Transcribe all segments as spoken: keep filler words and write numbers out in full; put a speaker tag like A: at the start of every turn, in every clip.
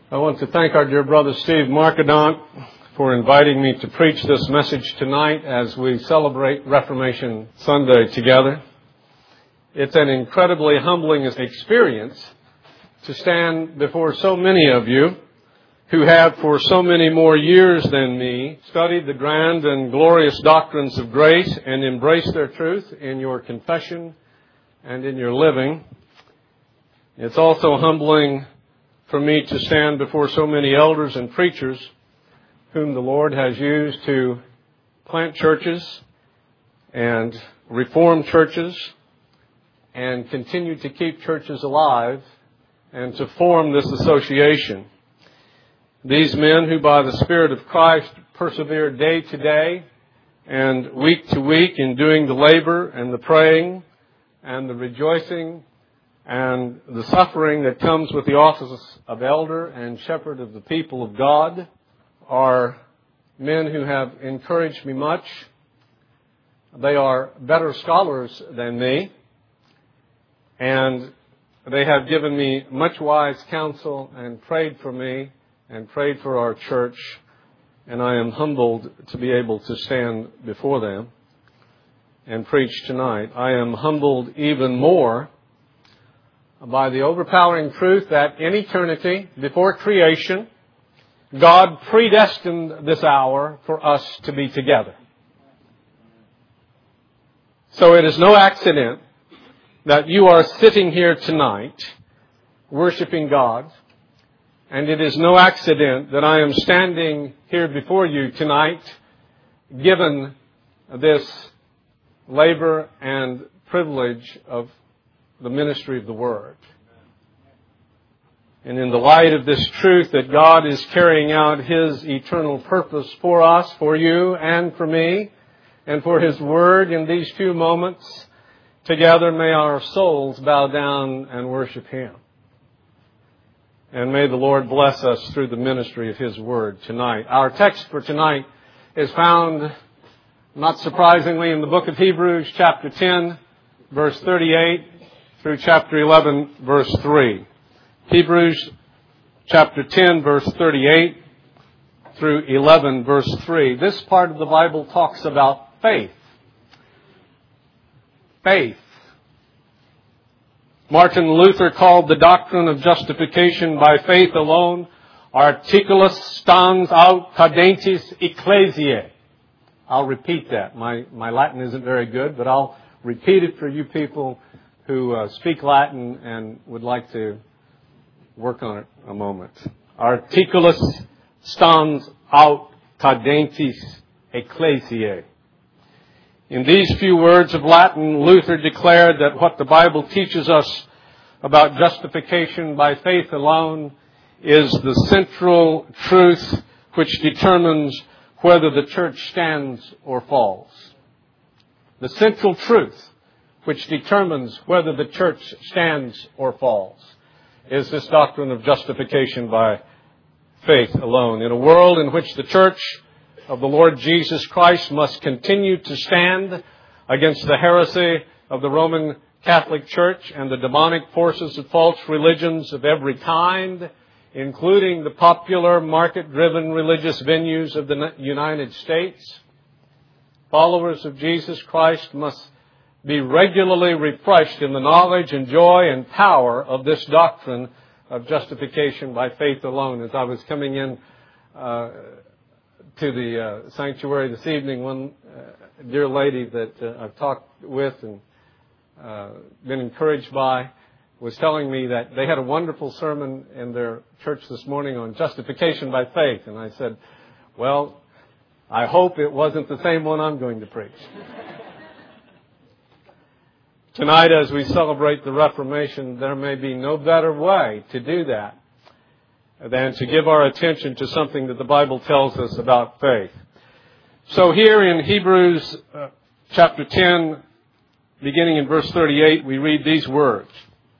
A: I want to thank our dear brother Steve Markadant for inviting me to preach this message tonight as we celebrate Reformation Sunday together. It's an incredibly humbling experience to stand before so many of you who have for so many more years than me studied the grand and glorious doctrines of grace and embraced their truth in your confession and in your living. It's also humbling for me to stand before so many elders and preachers whom the Lord has used to plant churches and reform churches and continue to keep churches alive and to form this association. These men who by the Spirit of Christ persevere day to day and week to week in doing the labor and the praying and the rejoicing and the suffering that comes with the office of elder and shepherd of the people of God are men who have encouraged me much. They are better scholars than me, and they have given me much wise counsel and prayed for me and prayed for our church, and I am humbled to be able to stand before them and preach tonight. I am humbled even more by the overpowering truth that in eternity, before creation, God predestined this hour for us to be together. So it is no accident that you are sitting here tonight worshiping God, and it is no accident that I am standing here before you tonight given this labor and privilege of the ministry of the Word. And in the light of this truth that God is carrying out His eternal purpose for us, for you and for me, and for His Word in these few moments, together may our souls bow down and worship Him. And may the Lord bless us through the ministry of His Word tonight. Our text for tonight is found, not surprisingly, in the book of Hebrews, chapter ten, verse thirty-eight, through chapter eleven, verse three. Hebrews chapter ten, verse thirty-eight through eleven, verse three. This part of the Bible talks about faith. Faith. Martin Luther called the doctrine of justification by faith alone articulus stans aut cadentes ecclesiae. I'll repeat that. My, my Latin isn't very good, but I'll repeat it for you people who uh, speak Latin and would like to work on it a moment. Articulus stans aut cadentes ecclesiae. In these few words of Latin, Luther declared that what the Bible teaches us about justification by faith alone is the central truth which determines whether the church stands or falls. The central truth which determines whether the church stands or falls is this doctrine of justification by faith alone. In a world in which the church of the Lord Jesus Christ must continue to stand against the heresy of the Roman Catholic Church and the demonic forces of false religions of every kind, including the popular market-driven religious venues of the United States, followers of Jesus Christ must be regularly refreshed in the knowledge and joy and power of this doctrine of justification by faith alone. As I was coming in uh, to the uh, sanctuary this evening, one uh, dear lady that uh, I've talked with and uh, been encouraged by was telling me that they had a wonderful sermon in their church this morning on justification by faith. And I said, well, I hope it wasn't the same one I'm going to preach. Tonight, as we celebrate the Reformation, there may be no better way to do that than to give our attention to something that the Bible tells us about faith. So here in Hebrews uh, chapter ten, beginning in verse thirty-eight, we read these words.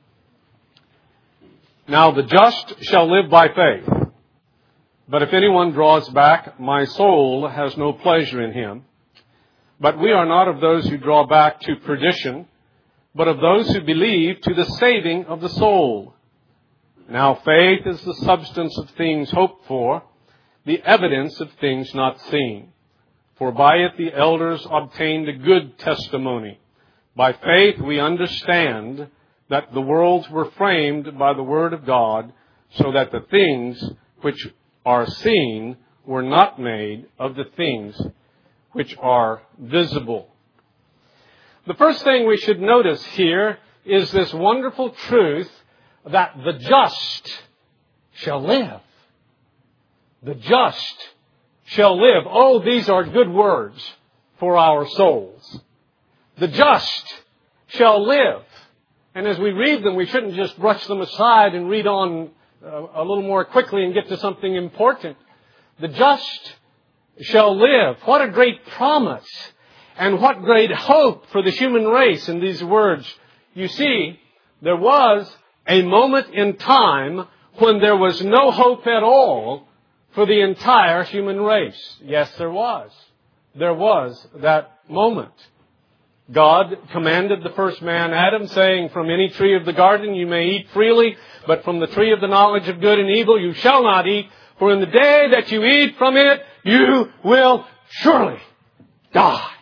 A: Now the just shall live by faith, but if anyone draws back, my soul has no pleasure in him. But we are not of those who draw back to perdition, but of those who believe to the saving of the soul. Now faith is the substance of things hoped for, the evidence of things not seen. For by it the elders obtained a good testimony. By faith we understand that the worlds were framed by the word of God, so that the things which are seen were not made of the things which are visible. The first thing we should notice here is this wonderful truth that the just shall live. The just shall live. Oh, these are good words for our souls. The just shall live. And as we read them, we shouldn't just brush them aside and read on uh, a little more quickly and get to something important. The just shall live. What a great promise and what great hope for the human race in these words. You see, there was a moment in time when there was no hope at all for the entire human race. Yes, there was. There was that moment. God commanded the first man, Adam, saying, from any tree of the garden you may eat freely, but from the tree of the knowledge of good and evil you shall not eat, for in the day that you eat from it, you will surely die.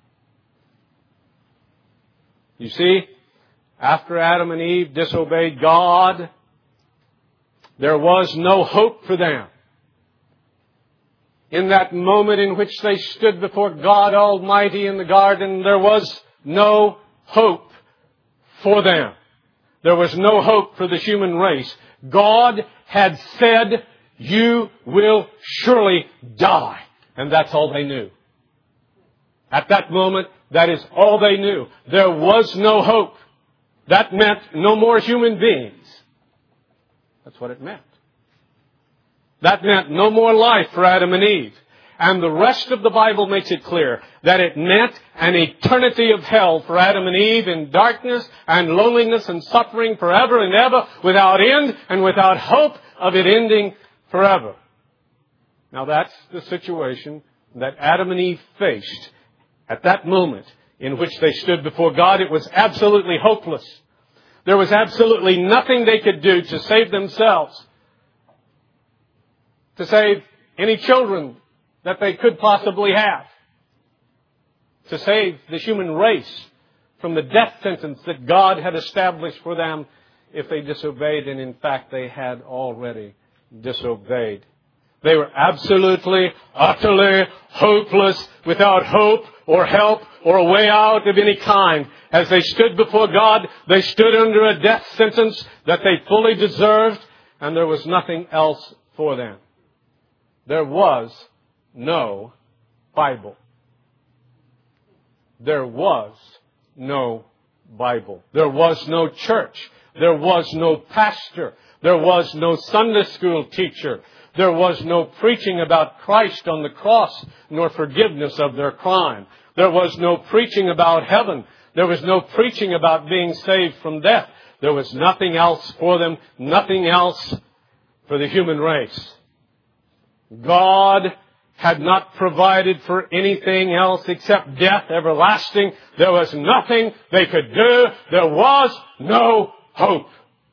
A: You see, after Adam and Eve disobeyed God, there was no hope for them. In that moment in which they stood before God Almighty in the garden, there was no hope for them. There was no hope for the human race. God had said, you will surely die. And that's all they knew. At that moment, that is all they knew. There was no hope. That meant no more human beings. That's what it meant. That meant no more life for Adam and Eve. And the rest of the Bible makes it clear that it meant an eternity of hell for Adam and Eve in darkness and loneliness and suffering forever and ever, without end and without hope of it ending forever. Now that's the situation that Adam and Eve faced at that moment in which they stood before God. It was absolutely hopeless. There was absolutely nothing they could do to save themselves, to save any children that they could possibly have, to save the human race from the death sentence that God had established for them if they disobeyed, and in fact they had already disobeyed. They were absolutely, utterly hopeless, without hope or help or a way out of any kind. As they stood before God, they stood under a death sentence that they fully deserved, and there was nothing else for them. There was no Bible. There was no Bible. There was no church. There was no pastor. There was no Sunday school teacher. There was no preaching about Christ on the cross, nor forgiveness of their crime. There was no preaching about heaven. There was no preaching about being saved from death. There was nothing else for them, nothing else for the human race. God had not provided for anything else except death everlasting. There was nothing they could do. There was no hope.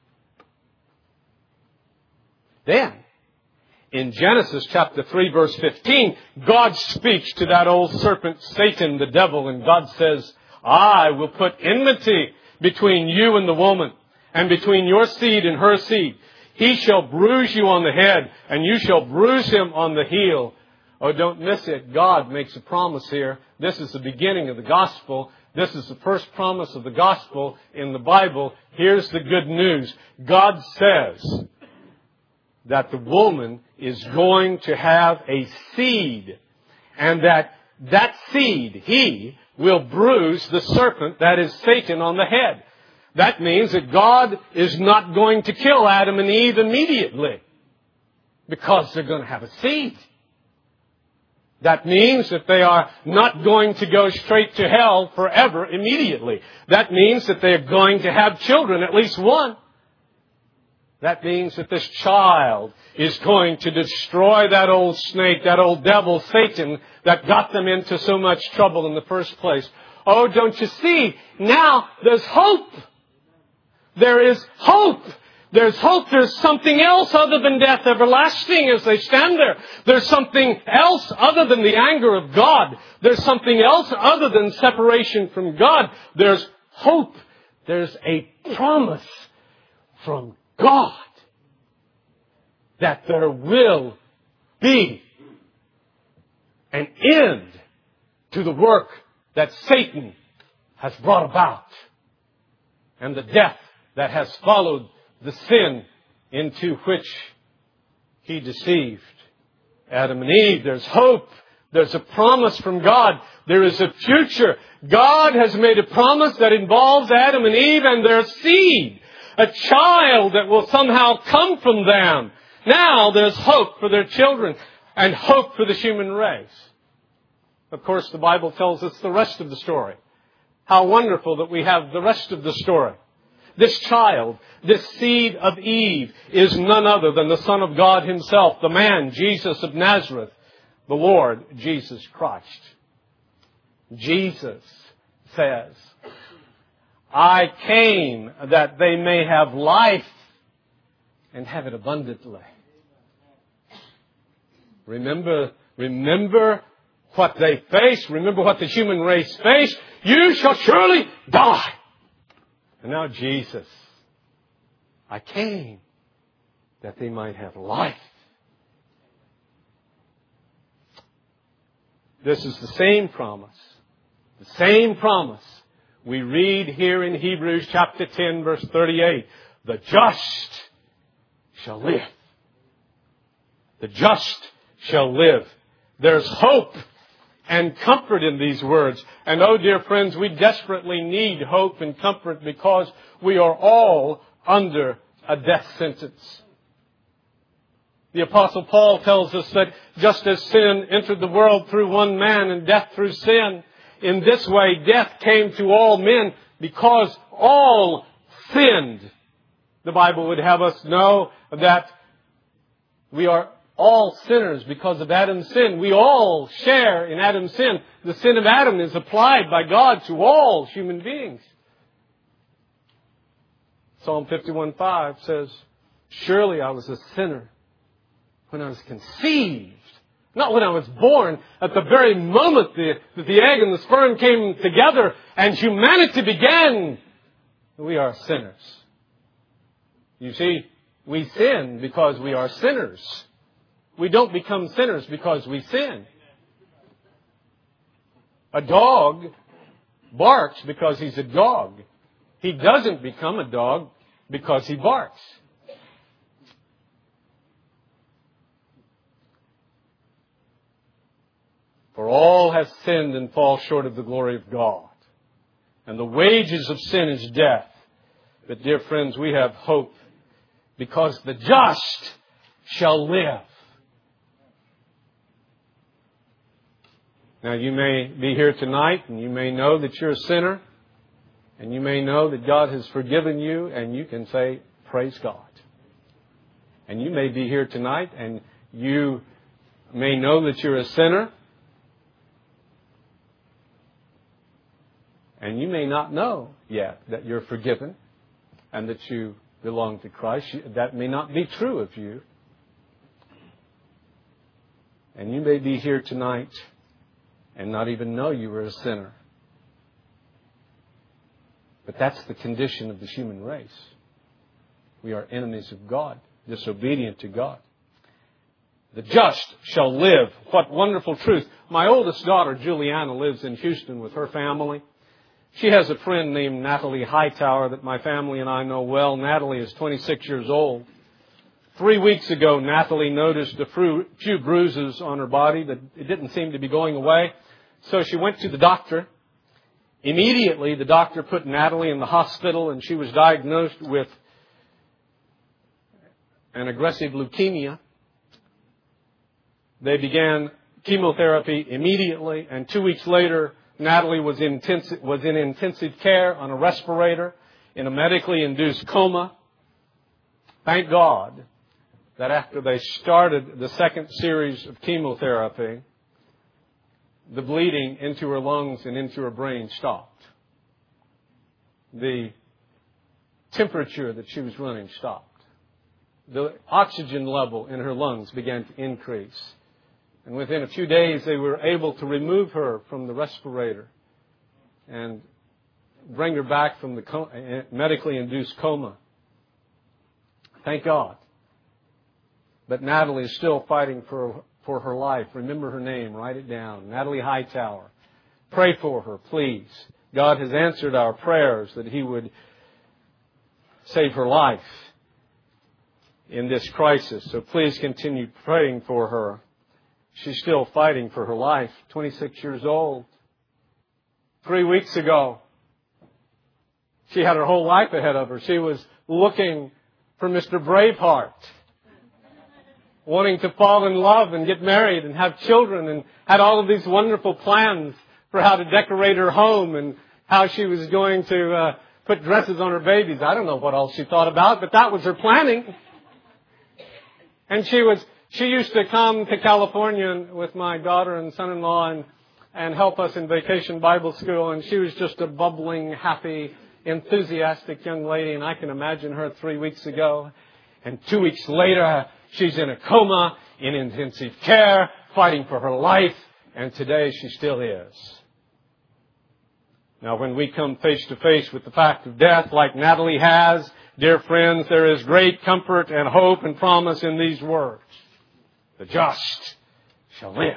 A: Then, in Genesis chapter three, verse fifteen, God speaks to that old serpent, Satan, the devil, and God says, I will put enmity between you and the woman, and between your seed and her seed. He shall bruise you on the head, and you shall bruise him on the heel. Oh, don't miss it. God makes a promise here. This is the beginning of the gospel. This is the first promise of the gospel in the Bible. Here's the good news. God says that the woman is going to have a seed, and that that seed, he, will bruise the serpent, that is Satan, on the head. That means that God is not going to kill Adam and Eve immediately, because they're going to have a seed. That means that they are not going to go straight to hell forever immediately. That means that they're going to have children, at least one. That means that this child is going to destroy that old snake, that old devil, Satan, that got them into so much trouble in the first place. Oh, don't you see? Now there's hope. There is hope There's hope. There's something else other than death everlasting as they stand there. There's something else other than the anger of God. There's something else other than separation from God. There's hope. There's a promise from God that there will be an end to the work that Satan has brought about and the death that has followed the sin into which he deceived Adam and Eve. There's hope. There's a promise from God. There is a future. God has made a promise that involves Adam and Eve and their seed. A child that will somehow come from them. Now there's hope for their children and hope for the human race. Of course, the Bible tells us the rest of the story. How wonderful that we have the rest of the story. This child, this seed of Eve, is none other than the Son of God Himself, the man, Jesus of Nazareth, the Lord Jesus Christ. Jesus says, I came that they may have life and have it abundantly. Remember, remember what they face. Remember what the human race faced. You shall surely die. And now Jesus, I came that they might have life. This is the same promise. The same promise we read here in Hebrews chapter ten, verse thirty-eight. The just shall live. The just shall live. There's hope and comfort in these words. And oh, dear friends, we desperately need hope and comfort because we are all under a death sentence. The Apostle Paul tells us that just as sin entered the world through one man and death through sin, in this way death came to all men because all sinned. The Bible would have us know that we are all sinners because of Adam's sin. We all share in Adam's sin. The sin of Adam is applied by God to all human beings. Psalm fifty-one five says, surely I was a sinner when I was conceived. Not when I was born. At the very moment the, that the egg and the sperm came together and humanity began, we are sinners. You see, we sin because we are sinners. We don't become sinners because we sin. A dog barks because he's a dog. He doesn't become a dog because he barks. For all have sinned and fall short of the glory of God. And the wages of sin is death. But dear friends, we have hope because the just shall live. Now you may be here tonight and you may know that you're a sinner. And you may know that God has forgiven you and you can say, praise God. And you may be here tonight and you may know that you're a sinner. And you may not know yet that you're forgiven and that you belong to Christ. That may not be true of you. And you may be here tonight and not even know you were a sinner. But that's the condition of the human race. We are enemies of God, disobedient to God. The just shall live. What wonderful truth. My oldest daughter, Juliana, lives in Houston with her family. She has a friend named Natalie Hightower that my family and I know well. Natalie is twenty-six years old. Three weeks ago, Natalie noticed a few bruises on her body that it didn't seem to be going away. So she went to the doctor. Immediately, the doctor put Natalie in the hospital and she was diagnosed with an aggressive leukemia. They began chemotherapy immediately, and two weeks later, Natalie was in intensive, was in intensive care on a respirator in a medically induced coma. Thank God that after they started the second series of chemotherapy, the bleeding into her lungs and into her brain stopped. The temperature that she was running stopped. the oxygen level in her lungs began to increase. And within a few days, they were able to remove her from the respirator and bring her back from the medically induced coma. Thank God. But Natalie is still fighting for, for her life. Remember her name. Write it down. Natalie Hightower. Pray for her, please. God has answered our prayers that He would save her life in this crisis. So please continue praying for her. She's still fighting for her life. twenty-six years old. Three weeks ago, she had her whole life ahead of her. She was looking for Mister Braveheart, wanting to fall in love and get married and have children, and had all of these wonderful plans for how to decorate her home and how she was going to uh, put dresses on her babies. I don't know what else she thought about, but that was her planning. And she was she used to come to California with my daughter and son-in-law and, and help us in Vacation Bible School. And she was just a bubbling, happy, enthusiastic young lady. And I can imagine her three weeks ago. And two weeks later, she's in a coma, in intensive care, fighting for her life. And today she still is. Now, when we come face to face with the fact of death, like Natalie has, dear friends, there is great comfort and hope and promise in these words. The just shall live.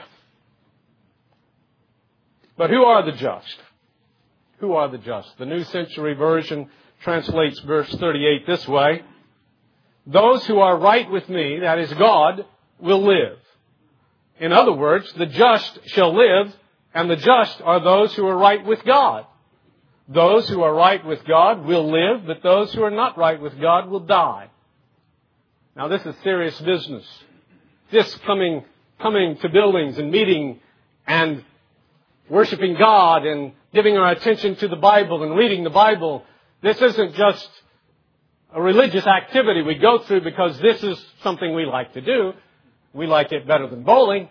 A: But who are the just? Who are the just? The New Century Version translates verse thirty-eight this way. Those who are right with me, that is God, will live. In other words, the just shall live, and the just are those who are right with God. Those who are right with God will live, but those who are not right with God will die. Now, this is serious business. This coming, coming to buildings and meeting and worshiping God and giving our attention to the Bible and reading the Bible, this isn't just a religious activity we go through because this is something we like to do. We like it better than bowling.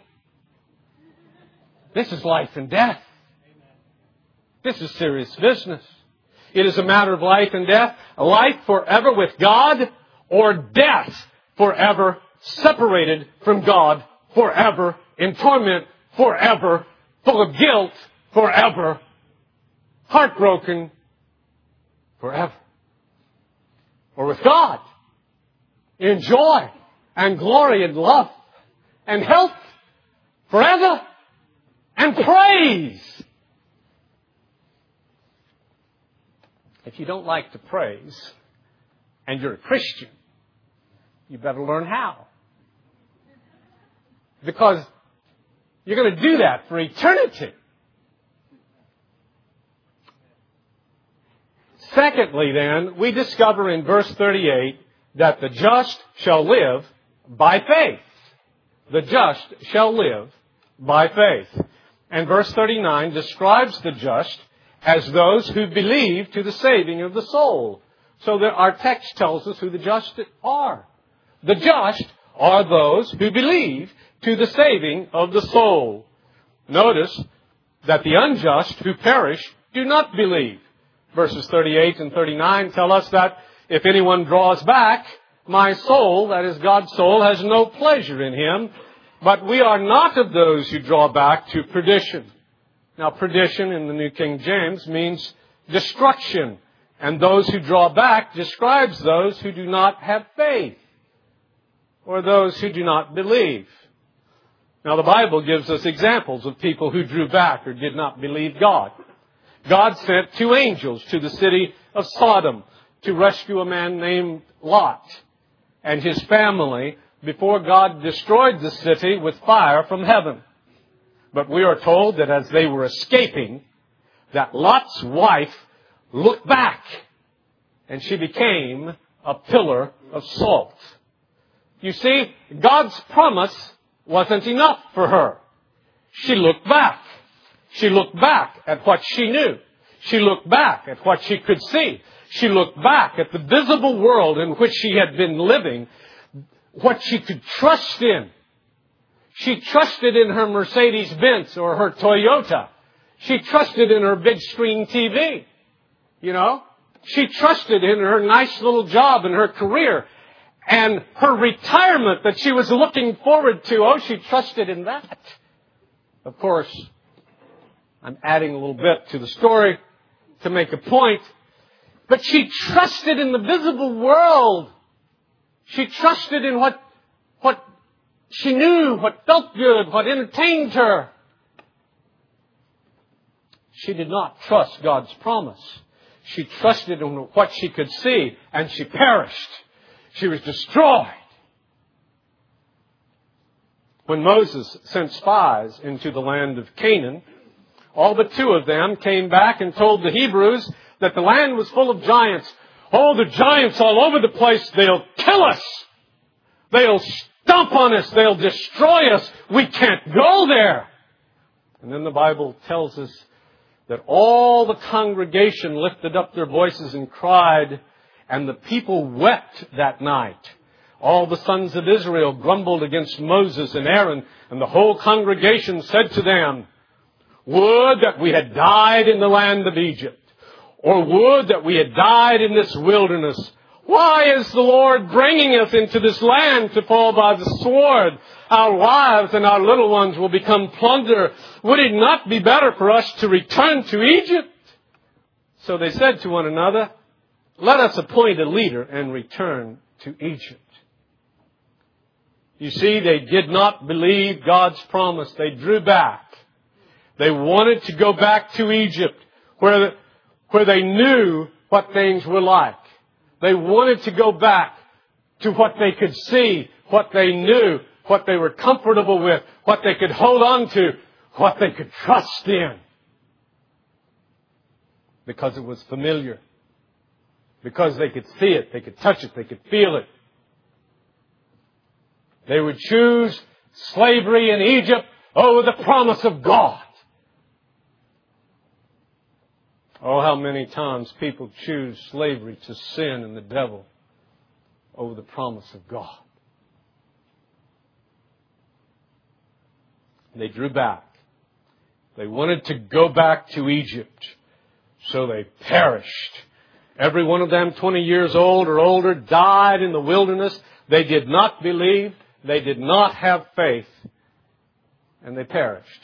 A: This is life and death. This is serious business. It is a matter of life and death. Life forever with God, or death forever separated from God, forever in torment, forever full of guilt, forever heartbroken, forever. Or with God, in joy and glory and love and health forever and praise. If you don't like to praise and you're a Christian, you better learn how. Because you're going to do that for eternity. Secondly, then, we discover in verse thirty-eight that the just shall live by faith. The just shall live by faith. And verse thirty-nine describes the just as those who believe to the saving of the soul. So that our text tells us who the just are. The just are those who believe to the saving of the soul. Notice that the unjust who perish do not believe. Verses thirty-eight and thirty-nine tell us that if anyone draws back, my soul, that is God's soul, has no pleasure in him. But we are not of those who draw back to perdition. Now, perdition in the New King James means destruction. And those who draw back describes those who do not have faith, or those who do not believe. Now, the Bible gives us examples of people who drew back or did not believe God. God sent two angels to the city of Sodom to rescue a man named Lot and his family before God destroyed the city with fire from heaven. But we are told that as they were escaping, that Lot's wife looked back and she became a pillar of salt. You see, God's promise wasn't enough for her. She looked back. She looked back at what she knew. She looked back at what she could see. She looked back at the visible world in which she had been living, what she could trust in. She trusted in her Mercedes-Benz or her Toyota. She trusted in her big screen T V. You know, she trusted in her nice little job and her career. and her retirement that she was looking forward to. Oh, she trusted in that. Of course, I'm adding a little bit to the story to make a point. But she trusted in the visible world. She trusted in what, what she knew, what felt good, what entertained her. She did not trust God's promise. She trusted in what she could see, and she perished. She was destroyed. When Moses sent spies into the land of Canaan, all but two of them came back and told the Hebrews that the land was full of giants. Oh, the giants all over the place. They'll kill us. They'll stomp on us. They'll destroy us. We can't go there. And then the Bible tells us that all the congregation lifted up their voices and cried, and the people wept that night. All the sons of Israel grumbled against Moses and Aaron, and the whole congregation said to them, would that we had died in the land of Egypt, or would that we had died in this wilderness. Why is the Lord bringing us into this land to fall by the sword? Our wives and our little ones will become plunder. Would it not be better for us to return to Egypt? So they said to one another, let us appoint a leader and return to Egypt. You see, they did not believe God's promise. They drew back. They wanted to go back to Egypt, where, where they knew what things were like. They wanted to go back to what they could see, what they knew, what they were comfortable with, what they could hold on to, what they could trust in. Because it was familiar. Because they could see it, they could touch it, they could feel it. They would choose slavery in Egypt over the promise of God. Oh, how many times people choose slavery to sin and the devil over the promise of God. They drew back. They wanted to go back to Egypt, so they perished. Every one of them, twenty years old or older, died in the wilderness. They did not believe. They did not have faith. And they perished.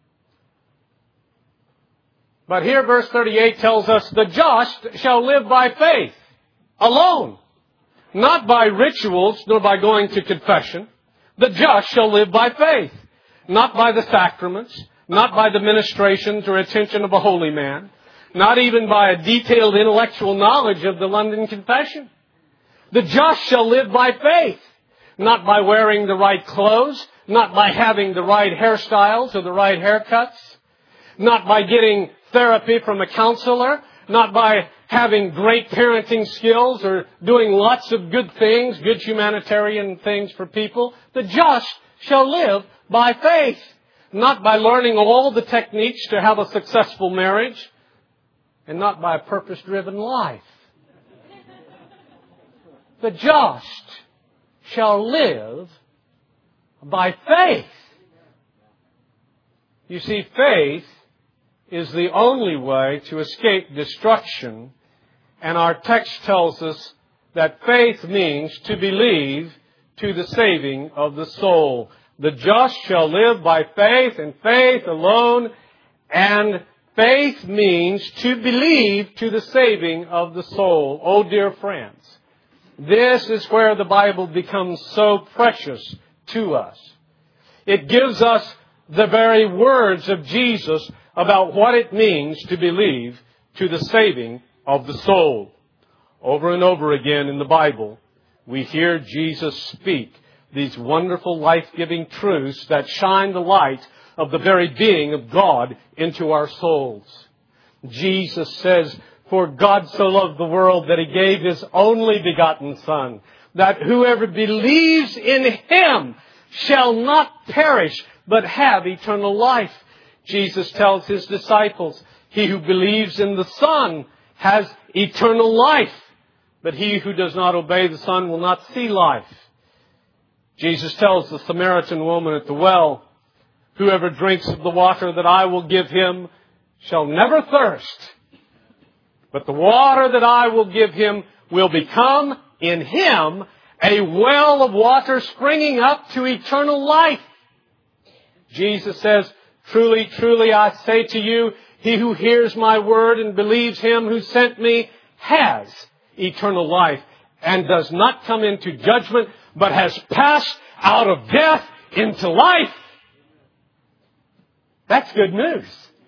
A: But here verse thirty-eight tells us, the just shall live by faith alone, not by rituals, nor by going to confession. The just shall live by faith, not by the sacraments, not by the ministrations or attention of a holy man, not even by a detailed intellectual knowledge of the London Confession. The just shall live by faith, not by wearing the right clothes, not by having the right hairstyles or the right haircuts, not by getting therapy from a counselor, not by having great parenting skills or doing lots of good things, good humanitarian things for people. The just shall live by faith, not by learning all the techniques to have a successful marriage, and not by a purpose-driven life. The just shall live by faith. You see, faith is the only way to escape destruction. And our text tells us that faith means to believe to the saving of the soul. The just shall live by faith, and faith alone. And faith means to believe to the saving of the soul. Oh, dear friends, this is where the Bible becomes so precious to us. It gives us the very words of Jesus about what it means to believe to the saving of the soul. Over and over again in the Bible, we hear Jesus speak these wonderful life-giving truths that shine the light of the very being of God into our souls. Jesus says, for God so loved the world that He gave His only begotten Son, that whoever believes in Him shall not perish, but have eternal life. Jesus tells His disciples, he who believes in the Son has eternal life, but he who does not obey the Son will not see life. Jesus tells the Samaritan woman at the well, whoever drinks of the water that I will give him shall never thirst, but the water that I will give him will become in him a well of water springing up to eternal life. Jesus says, truly, truly, I say to you, he who hears my word and believes him who sent me has eternal life and does not come into judgment, but has passed out of death into life. That's good news.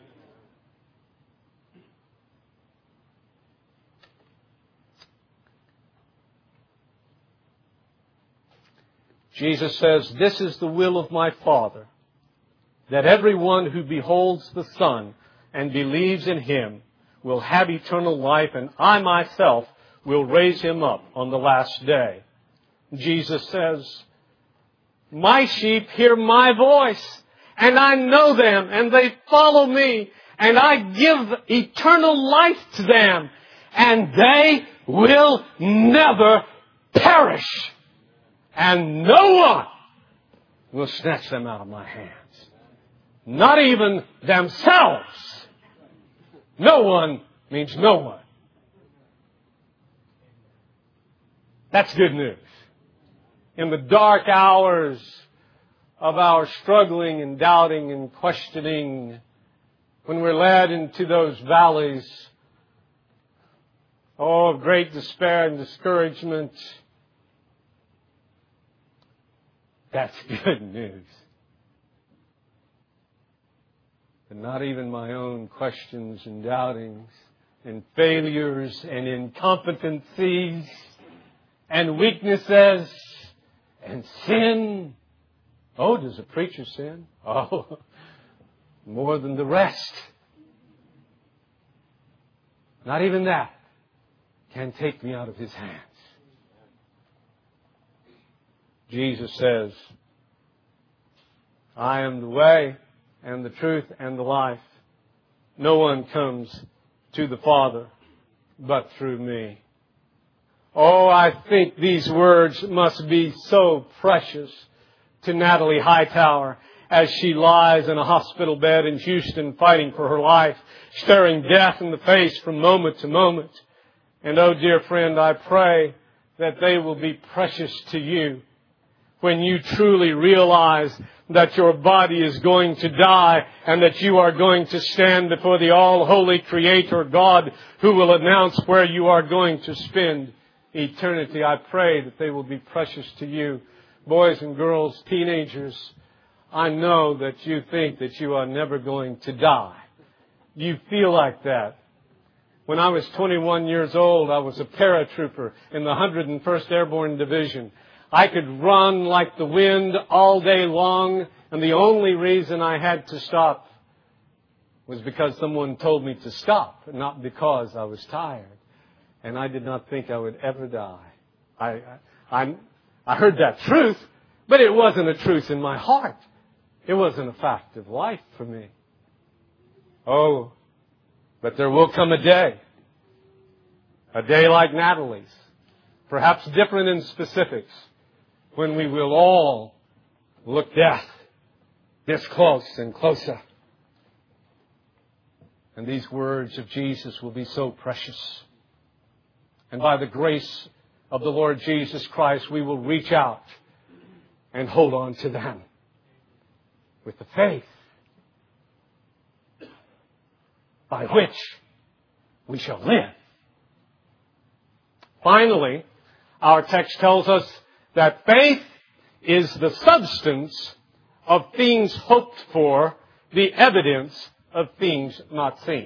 A: Jesus says, this is the will of my Father, that everyone who beholds the Son and believes in him will have eternal life, and I myself will raise him up on the last day. Jesus says, my sheep hear my voice, and I know them, and they follow me, and I give eternal life to them, and they will never perish. And no one will snatch them out of my hands. Not even themselves. No one means no one. That's good news. In the dark hours of our struggling and doubting and questioning, when we're led into those valleys, oh, of great despair and discouragement, that's good news. And not even my own questions and doubtings and failures and incompetencies and weaknesses and sin. Oh, does a preacher sin? Oh, more than the rest. Not even that can take me out of his hands. Jesus says, I am the way and the truth and the life. No one comes to the Father but through me. Oh, I think these words must be so precious to Natalie Hightower as she lies in a hospital bed in Houston fighting for her life, staring death in the face from moment to moment. And oh, dear friend, I pray that they will be precious to you when you truly realize that your body is going to die and that you are going to stand before the all-holy Creator God who will announce where you are going to spend eternity. I pray that they will be precious to you. Boys and girls, teenagers, I know that you think that you are never going to die. You feel like that. When I was twenty-one years old, I was a paratrooper in the one hundred first Airborne Division. I could run like the wind all day long, and the only reason I had to stop was because someone told me to stop, not because I was tired. And I did not think I would ever die. I, I, I heard that truth, but it wasn't a truth in my heart. It wasn't a fact of life for me. Oh, but there will come a day, a day like Natalie's, perhaps different in specifics, when we will all look death this close and closer. And these words of Jesus will be so precious. And by the grace of the Lord Jesus Christ, we will reach out and hold on to them with the faith by which we shall live. Finally, our text tells us that faith is the substance of things hoped for, the evidence of things not seen.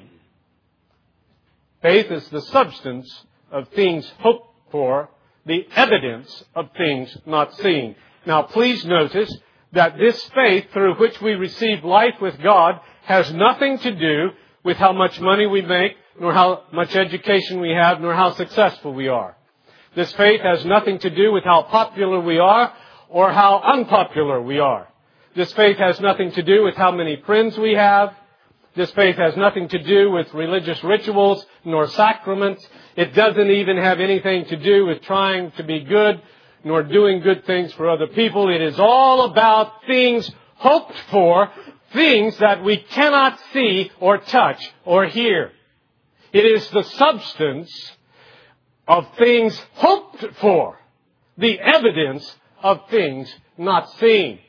A: Faith is the substance of things hoped for, the evidence of things not seen. Now, please notice that this faith through which we receive life with God has nothing to do with how much money we make, nor how much education we have, nor how successful we are. This faith has nothing to do with how popular we are or how unpopular we are. This faith has nothing to do with how many friends we have. This faith has nothing to do with religious rituals nor sacraments. It doesn't even have anything to do with trying to be good nor doing good things for other people. It is all about things hoped for, things that we cannot see or touch or hear. It is the substance of things hoped for, the evidence of things not seen.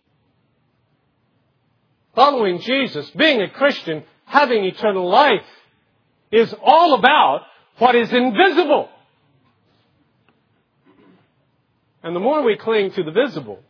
A: Following Jesus, being a Christian, having eternal life, is all about what is invisible. And the more we cling to the visible,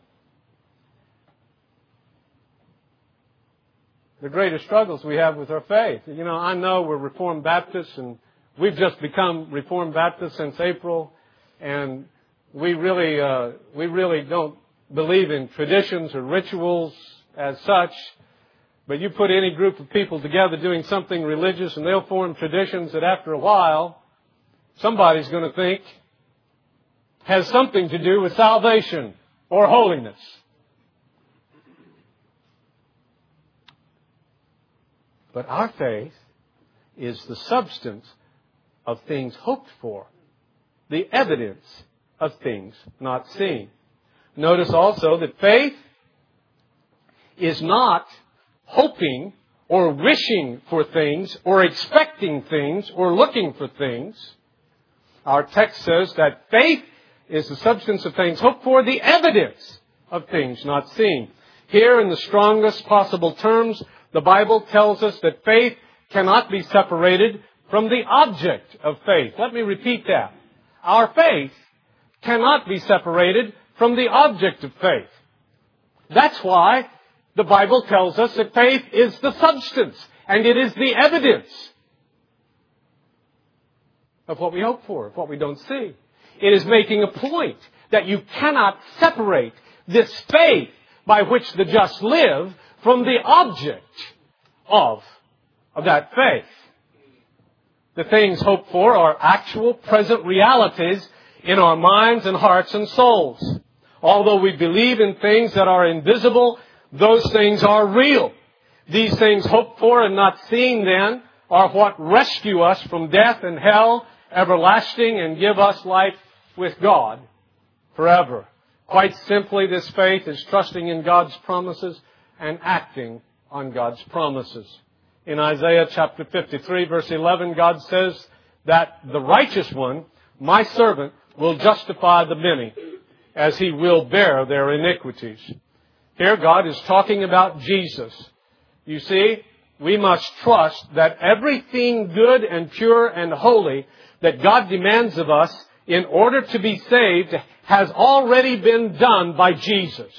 A: the greater struggles we have with our faith. You know, I know we're Reformed Baptists, and we've just become Reformed Baptists since April, and we really, uh, we really don't believe in traditions or rituals as such. But you put any group of people together doing something religious, and they'll form traditions that after a while, somebody's going to think has something to do with salvation or holiness. But our faith is the substance of things hoped for, the evidence of things not seen. Notice also that faith is not hoping or wishing for things or expecting things or looking for things. Our text says that faith is the substance of things hoped for, the evidence of things not seen. Here, in the strongest possible terms, the Bible tells us that faith cannot be separated from the object of faith. Let me repeat that. Our faith cannot be separated from the object of faith. That's why the Bible tells us that faith is the substance and it is the evidence of what we hope for, of what we don't see. It is making a point that you cannot separate this faith by which the just live from the object of, of that faith. The things hoped for are actual present realities in our minds and hearts and souls. Although we believe in things that are invisible, those things are real. These things hoped for and not seen then are what rescue us from death and hell, everlasting, and give us life with God forever. Quite simply, this faith is trusting in God's promises and acting on God's promises. In Isaiah chapter fifty-three, verse eleven, God says that the righteous one, my servant, will justify the many, as he will bear their iniquities. Here God is talking about Jesus. You see, we must trust that everything good and pure and holy that God demands of us in order to be saved has already been done by Jesus.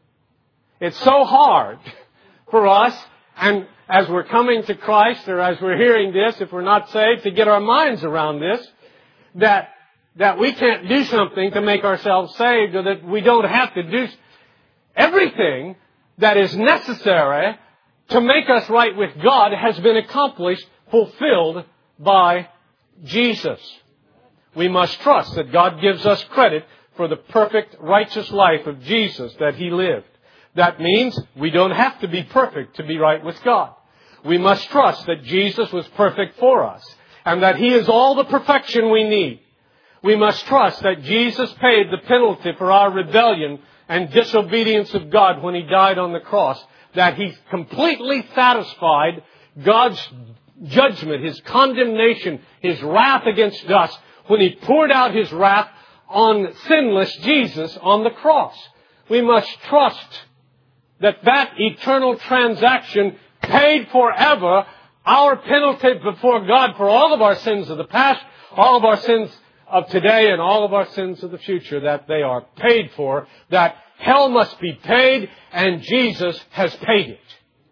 A: It's so hard for us, and as we're coming to Christ, or as we're hearing this, if we're not saved, to get our minds around this, that that we can't do something to make ourselves saved, or that we don't have to do everything that is necessary to make us right with God has been accomplished, fulfilled by Jesus. We must trust that God gives us credit for the perfect, righteous life of Jesus that He lived. That means we don't have to be perfect to be right with God. We must trust that Jesus was perfect for us and that He is all the perfection we need. We must trust that Jesus paid the penalty for our rebellion and disobedience of God when He died on the cross, that He completely satisfied God's judgment, His condemnation, His wrath against us when He poured out His wrath on sinless Jesus on the cross. We must trust that that eternal transaction paid forever our penalty before God for all of our sins of the past, all of our sins of today, and all of our sins of the future, that they are paid for, that hell must be paid, and Jesus has paid it.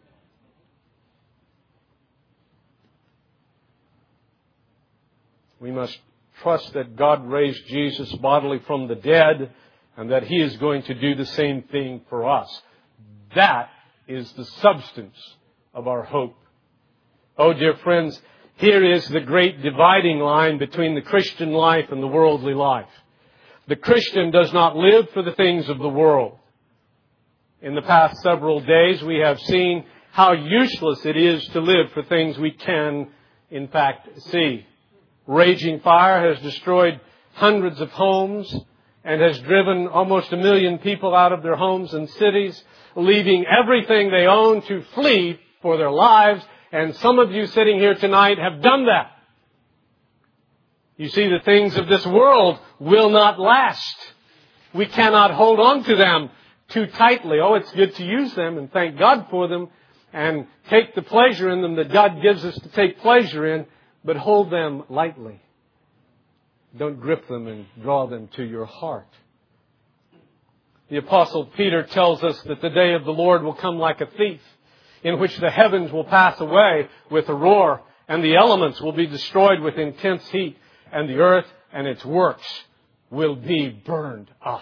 A: We must trust that God raised Jesus bodily from the dead, and that He is going to do the same thing for us. That is the substance of our hope. Oh, dear friends, here is the great dividing line between the Christian life and the worldly life. The Christian does not live for the things of the world. In the past several days, we have seen how useless it is to live for things we can, in fact, see. Raging fire has destroyed hundreds of homes and has driven almost a million people out of their homes and cities, leaving everything they own to flee for their lives. And some of you sitting here tonight have done that. You see, the things of this world will not last. We cannot hold on to them too tightly. Oh, it's good to use them and thank God for them and take the pleasure in them that God gives us to take pleasure in, but hold them lightly. Don't grip them and draw them to your heart. The Apostle Peter tells us that the day of the Lord will come like a thief, in which the heavens will pass away with a roar, and the elements will be destroyed with intense heat, and the earth and its works will be burned up.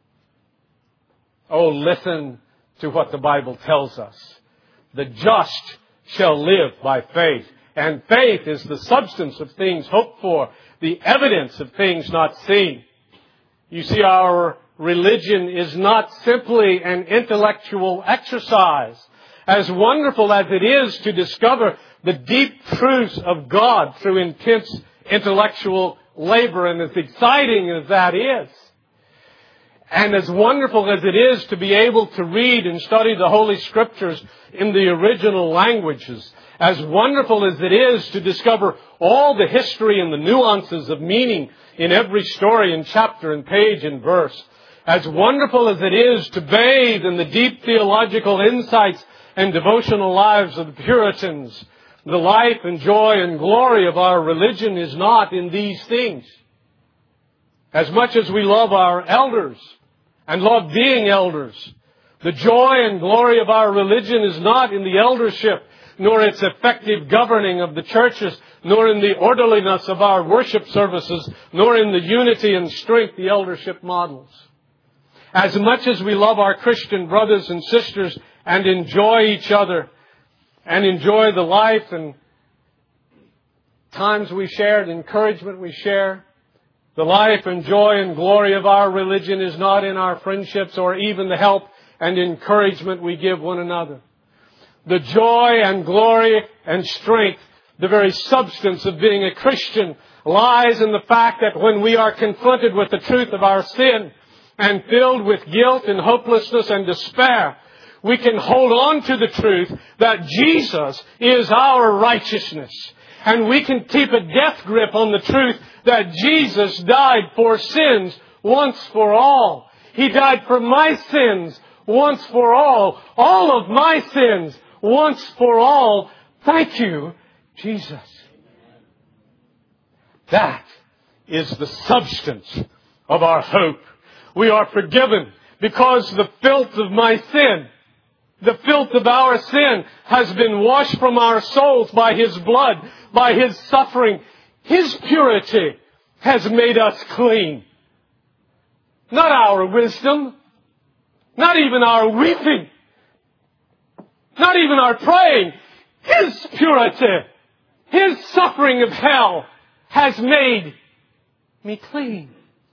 A: Oh, listen to what the Bible tells us. The just shall live by faith, and faith is the substance of things hoped for, the evidence of things not seen. You see, our religion is not simply an intellectual exercise. As wonderful as it is to discover the deep truths of God through intense intellectual labor, and as exciting as that is, and as wonderful as it is to be able to read and study the Holy Scriptures in the original languages, as wonderful as it is to discover all the history and the nuances of meaning in every story and chapter and page and verse, as wonderful as it is to bathe in the deep theological insights and devotional lives of the Puritans, the life and joy and glory of our religion is not in these things. As much as we love our elders and love being elders, the joy and glory of our religion is not in the eldership, nor its effective governing of the churches, nor in the orderliness of our worship services, nor in the unity and strength the eldership models. As much as we love our Christian brothers and sisters and enjoy each other and enjoy the life and times we share, the encouragement we share, the life and joy and glory of our religion is not in our friendships or even the help and encouragement we give one another. The joy and glory and strength, the very substance of being a Christian, lies in the fact that when we are confronted with the truth of our sin and filled with guilt and hopelessness and despair, we can hold on to the truth that Jesus is our righteousness. And we can keep a death grip on the truth that Jesus died for sins once for all. He died for my sins once for all. All of my sins once for all. Thank you, Jesus. That is the substance of our hope. We are forgiven because the filth of my sin, the filth of our sin, has been washed from our souls by His blood, by His suffering. His purity has made us clean. Not our wisdom, not even our weeping, not even our praying. His purity, His suffering of hell has made me clean.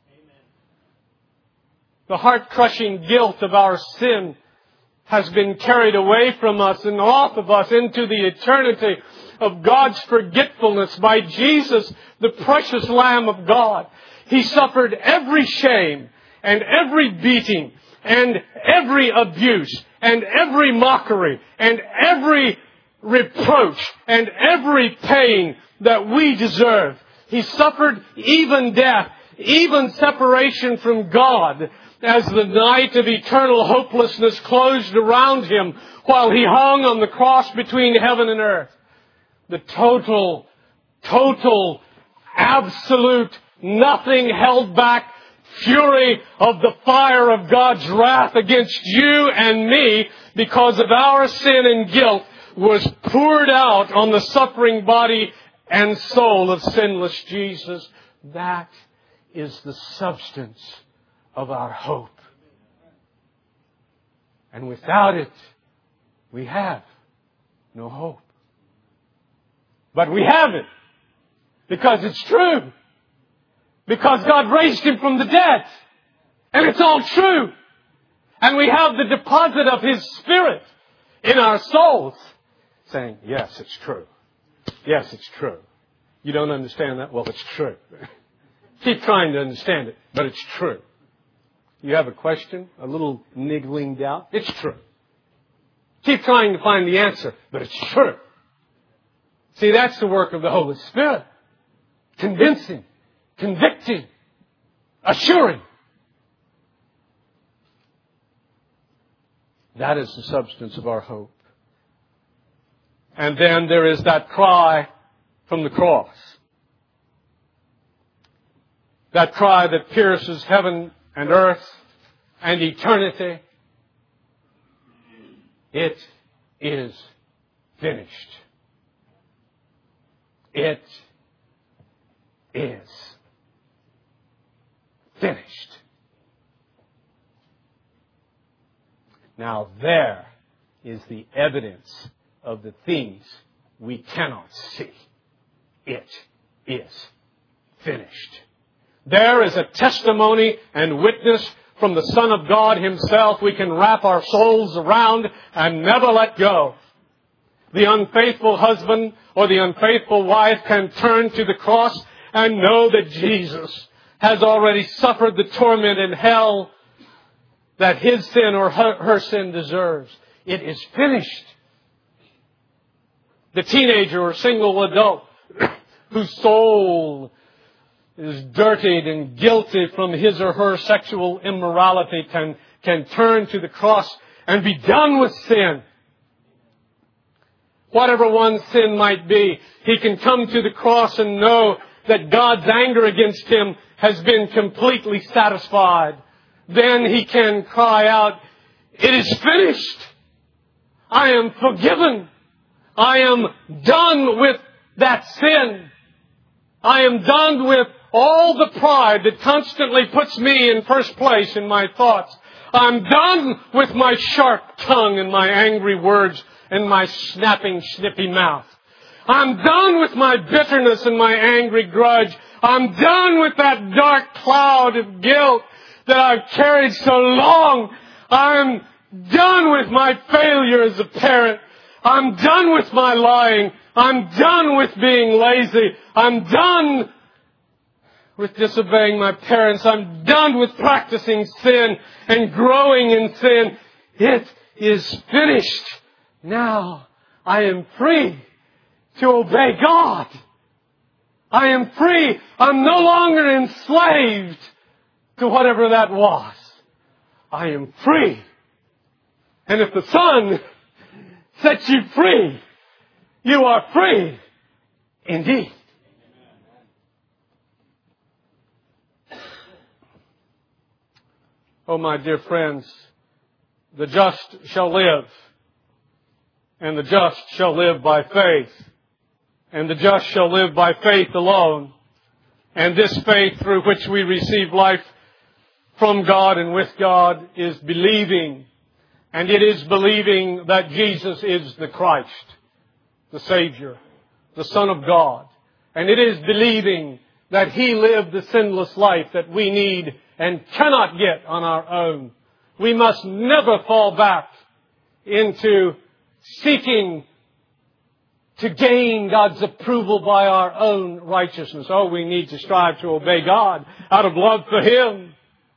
A: The heart-crushing guilt of our sin has been carried away from us and off of us into the eternity of God's forgetfulness by Jesus, the precious Lamb of God. He suffered every shame and every beating and every abuse and every mockery and every reproach and every pain that we deserve. He suffered even death, even separation from God, as the night of eternal hopelessness closed around Him while He hung on the cross between heaven and earth. The total, total, absolute, nothing held back fury of the fire of God's wrath against you and me because of our sin and guilt was poured out on the suffering body and soul of sinless Jesus. That is the substance of our hope. And without it, we have no hope. But we have it because it's true. Because God raised Him from the dead. And it's all true. And we have the deposit of His Spirit in our souls saying, yes, it's true. Yes, it's true. You don't understand that? Well, it's true. Keep trying to understand it, but it's true. You have a question, a little niggling doubt? It's true. Keep trying to find the answer, but it's true. See, that's the work of the Holy Spirit. Convincing, convicting, assuring. That is the substance of our hope. And then there is that cry from the cross. That cry that pierces heaven and earth and eternity. It is finished. It is finished. Now there is the evidence of the things we cannot see. It is finished. There is a testimony and witness from the Son of God Himself we can wrap our souls around and never let go. The unfaithful husband or the unfaithful wife can turn to the cross and know that Jesus has already suffered the torment in hell that his sin or her, her sin deserves. It is finished. The teenager or single adult whose soul is dirtied and guilty from his or her sexual immorality can, can turn to the cross and be done with sin. Whatever one's sin might be, he can come to the cross and know that God's anger against him has been completely satisfied. Then he can cry out, "It is finished. I am forgiven. I am done with that sin. I am done with all the pride that constantly puts me in first place in my thoughts. I'm done with my sharp tongue and my angry words and my snapping, snippy mouth. I'm done with my bitterness and my angry grudge. I'm done with that dark cloud of guilt that I've carried so long. I'm done with my failure as a parent. I'm done with my lying. I'm done with being lazy. I'm done with disobeying my parents. I'm done with practicing sin and growing in sin. It is finished. Now I am free to obey God. I am free. I'm no longer enslaved to whatever that was. I am free. And if the Son sets you free, you are free indeed. Oh, my dear friends, the just shall live, and the just shall live by faith, and the just shall live by faith alone. And this faith through which we receive life from God and with God is believing. And it is believing that Jesus is the Christ, the Savior, the Son of God. And it is believing that He lived the sinless life that we need and cannot get on our own. We must never fall back into seeking to gain God's approval by our own righteousness. Oh, we need to strive to obey God out of love for Him.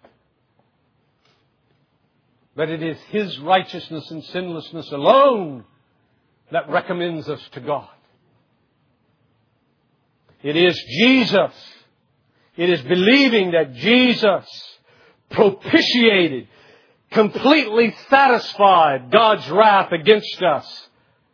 A: But it is His righteousness and sinlessness alone that recommends us to God. It is Jesus. It is believing that Jesus propitiated, completely satisfied God's wrath against us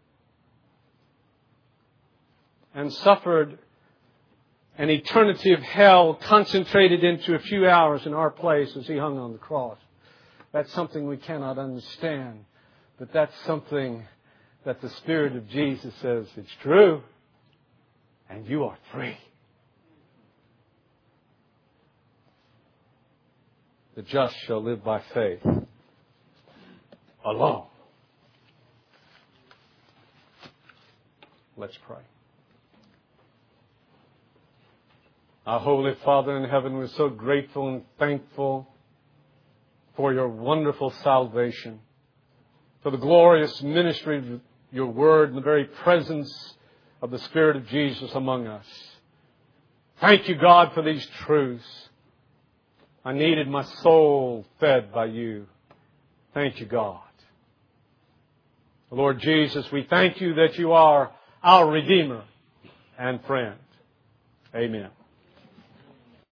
A: and suffered an eternity of hell concentrated into a few hours in our place as He hung on the cross. That's something we cannot understand, but that's something that the Spirit of Jesus says it's true, and you are free. The just shall live by faith alone. Let's pray. Our Holy Father in heaven, we're so grateful and thankful for your wonderful salvation, for the glorious ministry of your word and the very presence of the Spirit of Jesus among us. Thank you, God, for these truths. I needed my soul fed by you. Thank you, God. Lord Jesus, we thank you that you are our Redeemer and friend. Amen.